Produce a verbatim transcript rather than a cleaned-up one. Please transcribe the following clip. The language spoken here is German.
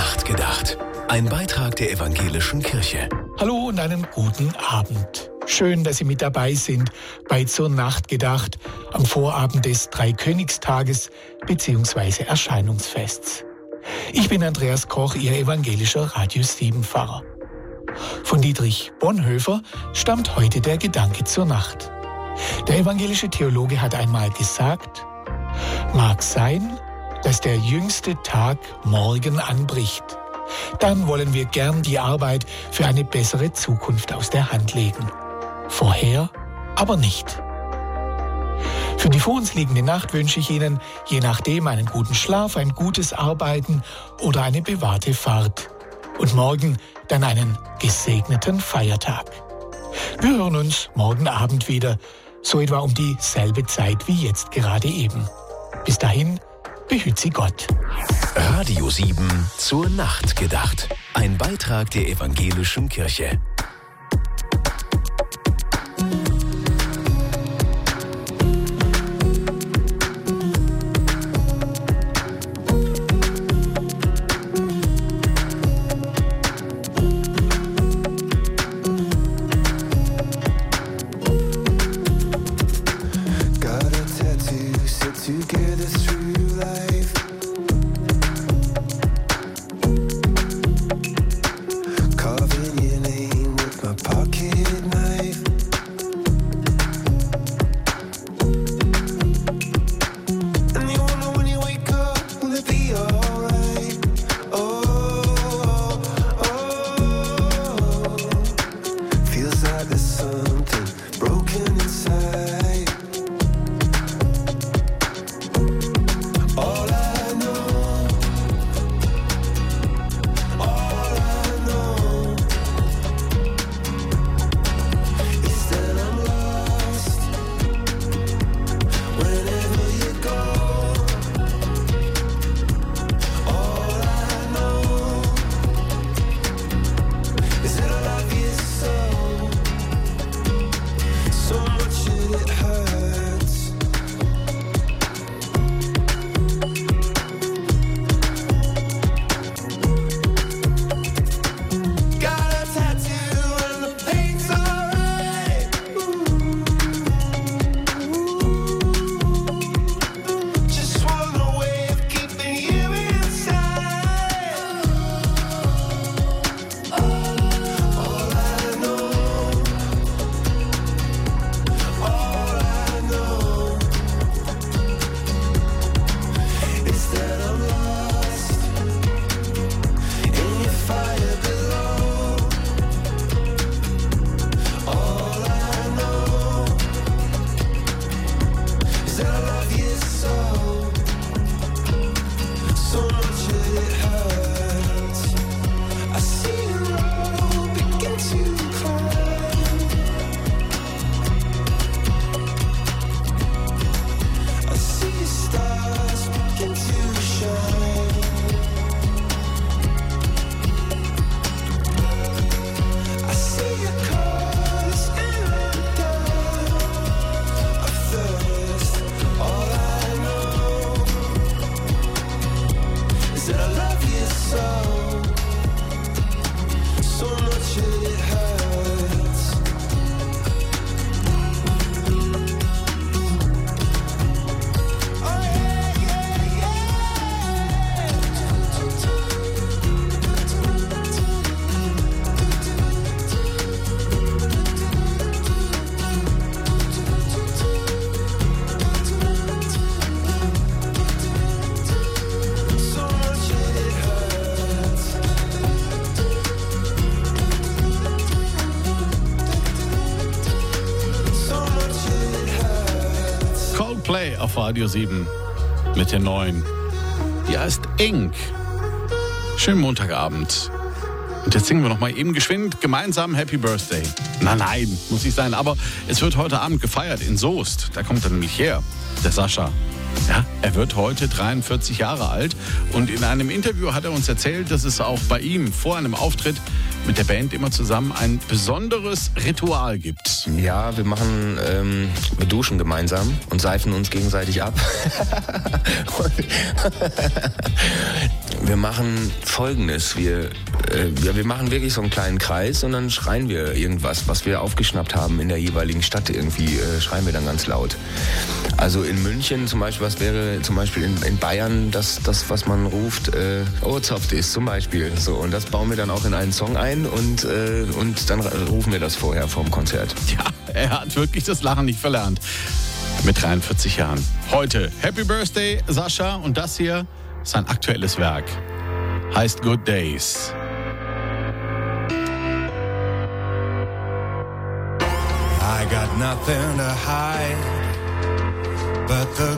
Nacht gedacht. Ein Beitrag der Evangelischen Kirche. Hallo und einen guten Abend. Schön, dass Sie mit dabei sind bei Zur Nacht gedacht am Vorabend des Dreikönigstages bzw. Erscheinungsfests. Ich bin Andreas Koch, Ihr evangelischer Radio sieben Pfarrer. Von Dietrich Bonhoeffer stammt heute der Gedanke zur Nacht. Der evangelische Theologe hat einmal gesagt: Mag sein, dass der jüngste Tag morgen anbricht. Dann wollen wir gern die Arbeit für eine bessere Zukunft aus der Hand legen. Vorher aber nicht. Für die vor uns liegende Nacht wünsche ich Ihnen je nachdem einen guten Schlaf, ein gutes Arbeiten oder eine bewahrte Fahrt. Und morgen dann einen gesegneten Feiertag. Wir hören uns morgen Abend wieder, so etwa um dieselbe Zeit wie jetzt gerade eben. Bis dahin, behüt Sie Gott. Radio sieben zur Nacht gedacht. Ein Beitrag der Evangelischen Kirche. Auf Radio sieben mit der neuen. Die heißt Ink. Schönen Montagabend. Und jetzt singen wir noch mal eben geschwind gemeinsam Happy Birthday. Nein, nein, muss nicht sein. Aber es wird heute Abend gefeiert in Soest. Da kommt er nämlich her, der Sascha. Ja, er wird heute dreiundvierzig Jahre alt und in einem Interview hat er uns erzählt, dass es auch bei ihm vor einem Auftritt mit der Band immer zusammen ein besonderes Ritual gibt. Ja, wir machen, ähm, wir duschen gemeinsam und seifen uns gegenseitig ab. Wir machen Folgendes, wir, äh, ja, wir machen wirklich so einen kleinen Kreis und dann schreien wir irgendwas, was wir aufgeschnappt haben in der jeweiligen Stadt irgendwie, äh, schreien wir dann ganz laut. Also in München zum Beispiel, was wäre zum Beispiel in, in Bayern das, das, was man ruft, äh, oh, zopft ist zum Beispiel. So, und das bauen wir dann auch in einen Song ein und, äh, und dann rufen wir das vorher vorm Konzert. Ja, er hat wirklich das Lachen nicht verlernt. Mit dreiundvierzig Jahren. Heute Happy Birthday, Sascha, und das hier ist sein aktuelles Werk. Heißt Good Days. I got nothing to hide but the